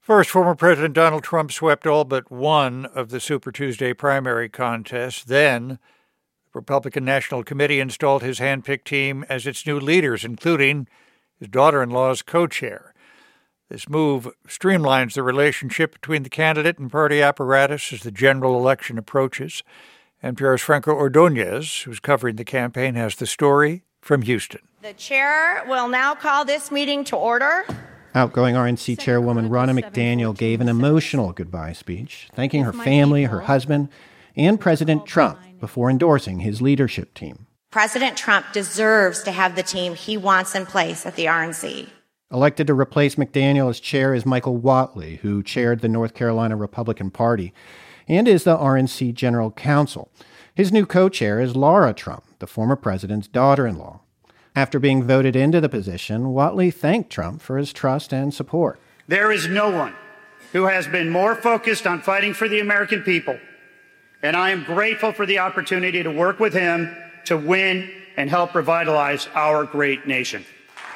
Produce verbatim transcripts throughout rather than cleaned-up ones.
First, former President Donald Trump swept all but one of the Super Tuesday primary contests. Then, the Republican National Committee installed his handpicked team as its new leaders, including his daughter-in-law's co-chair. This move streamlines the relationship between the candidate and party apparatus as the general election approaches. N P R's Franco Ordonez, who's covering the campaign, has the story from Houston. The chair will now call this meeting to order. Outgoing R N C Chairwoman Ronna McDaniel gave an emotional goodbye speech, thanking her family, her husband, and President Trump before endorsing his leadership team. President Trump deserves to have the team he wants in place at the R N C. Elected to replace McDaniel as chair is Michael Whatley, who chaired the North Carolina Republican Party and is the R N C General Counsel. His new co-chair is Laura Trump, the former president's daughter-in-law. After being voted into the position, Whatley thanked Trump for his trust and support. There is no one who has been more focused on fighting for the American people, and I am grateful for the opportunity to work with him to win and help revitalize our great nation.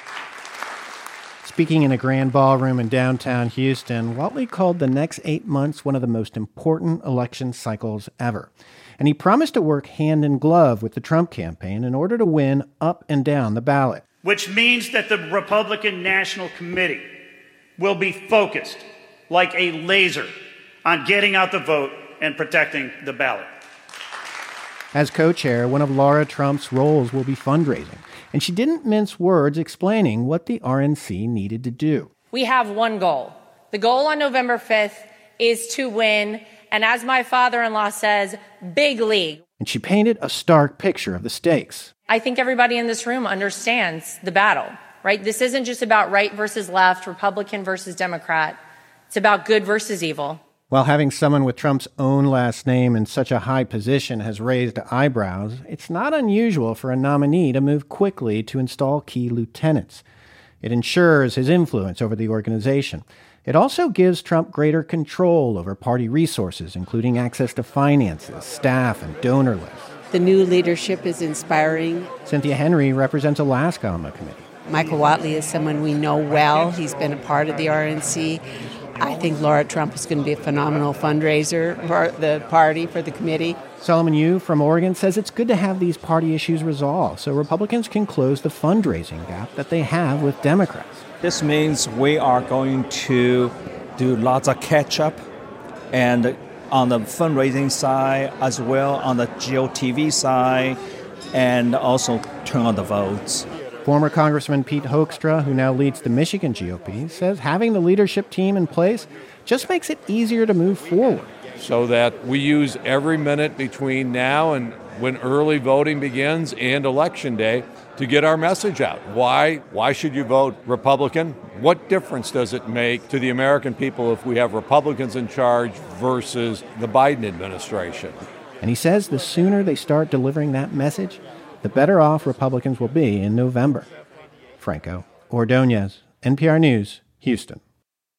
Speaking in a grand ballroom in downtown Houston, Whatley called the next eight months one of the most important election cycles ever. And he promised to work hand in glove with the Trump campaign in order to win up and down the ballot. Which means that the Republican National Committee will be focused like a laser on getting out the vote and protecting the ballot. As co-chair, one of Laura Trump's roles will be fundraising, and she didn't mince words explaining what the R N C needed to do. We have one goal. The goal on November fifth is to win, and as my father-in-law says, big league. And she painted a stark picture of the stakes. I think everybody in this room understands the battle, right? This isn't just about right versus left, Republican versus Democrat. It's about good versus evil. While having someone with Trump's own last name in such a high position has raised eyebrows, it's not unusual for a nominee to move quickly to install key lieutenants. It ensures his influence over the organization. It also gives Trump greater control over party resources, including access to finances, staff, and donor lists. The new leadership is inspiring. Cynthia Henry represents Alaska on the committee. Michael Whatley is someone we know well. He's been a part of the R N C. I think Laura Trump is going to be a phenomenal fundraiser for the party, for the committee. Solomon Yu from Oregon says it's good to have these party issues resolved so Republicans can close the fundraising gap that they have with Democrats. This means we are going to do lots of catch-up, and on the fundraising side as well, on the G O T V side, and also turn on the votes. Former Congressman Pete Hoekstra, who now leads the Michigan G O P, says having the leadership team in place just makes it easier to move forward. So that we use every minute between now and when early voting begins and Election Day to get our message out. Why? Why should you vote Republican? What difference does it make to the American people if we have Republicans in charge versus the Biden administration? And he says the sooner they start delivering that message, the better off Republicans will be in November. Franco Ordonez, N P R News, Houston.